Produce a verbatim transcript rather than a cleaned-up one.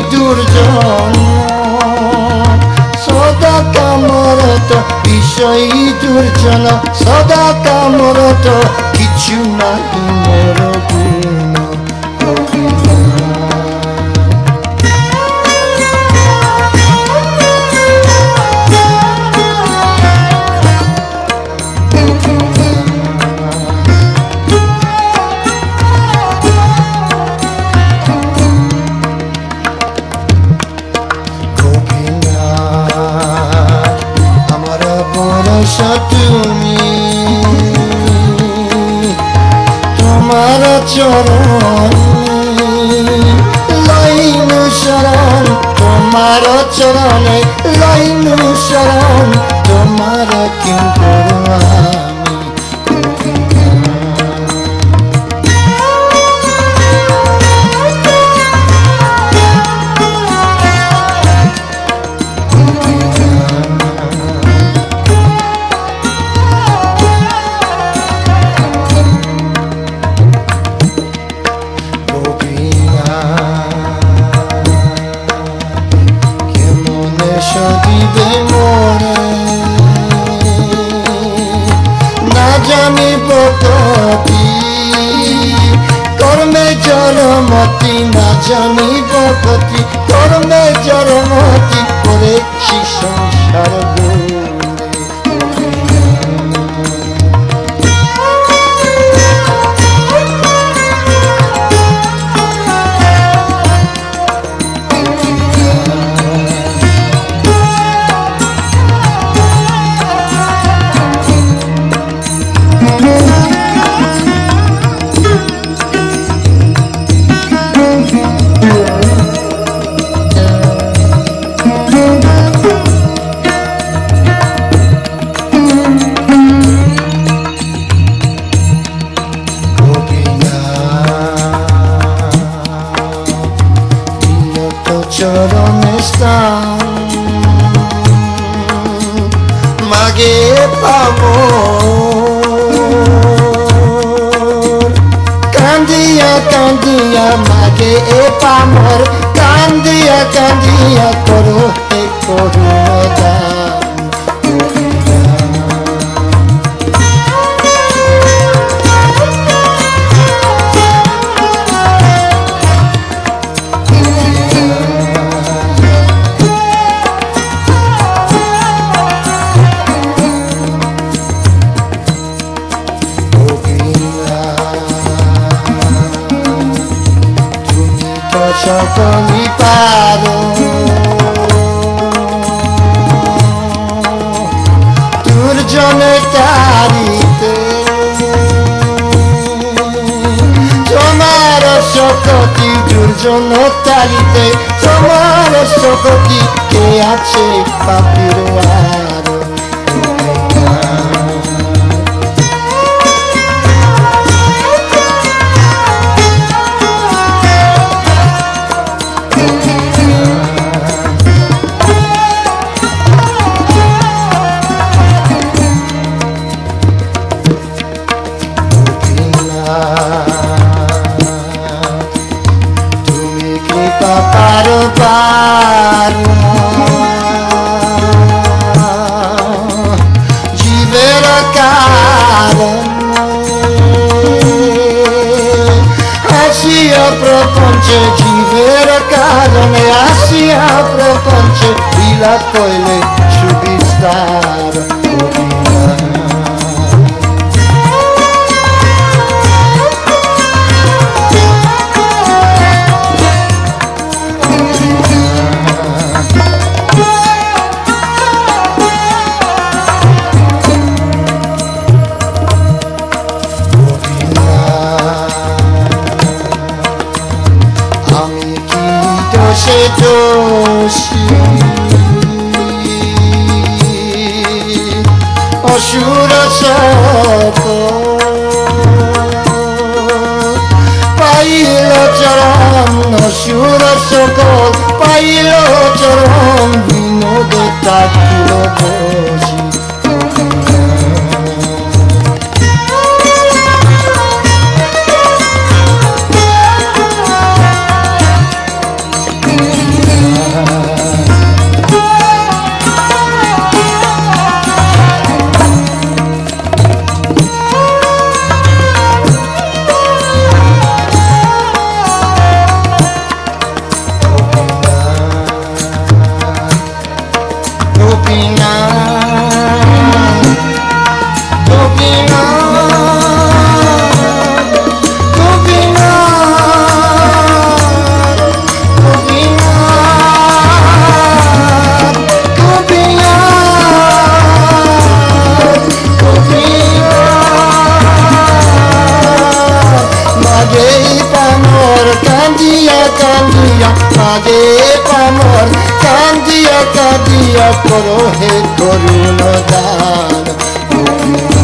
দুর্জন সদা কামরত বিষয় দুর্জন সদা কামরত কিছু নাহি মোর গুণ তুমি তোমার চরণ লাইনু শরণ তোমার চরণে লাইনু শরণ তোমার কিং করো সদিবে মোরে না জানিব কতি কর্মে জড়মতি না জানিব কতি কর্মে জড়মতি করেছি সংসার চরণে স্থান মাগে পাবো কান্দিয়া কান্দিয়া মাগে এ পামর কান্দিয়া কান্দিয়া করো হে করুণা সকলি পারো দুর্জনে তারিতে তোমার শক্তি দুর্জন তারিতে তোমার শক্তি কে আছে পাপির আর পারো পারো জীবের কারণ আসিয়া প্রপঞ্চে জীবের কারণে আসিয়া প্রপঞ্চে লীলা কইলে সুবিস্তার দোষে দোষী অসুর সকল পাইল চরণ অসুর সকল পাইল চরণ বিনোদ তাকিল বসি মাঝে পামর কান্দিয়া কাঁদিয়া করো হে করুণ দান।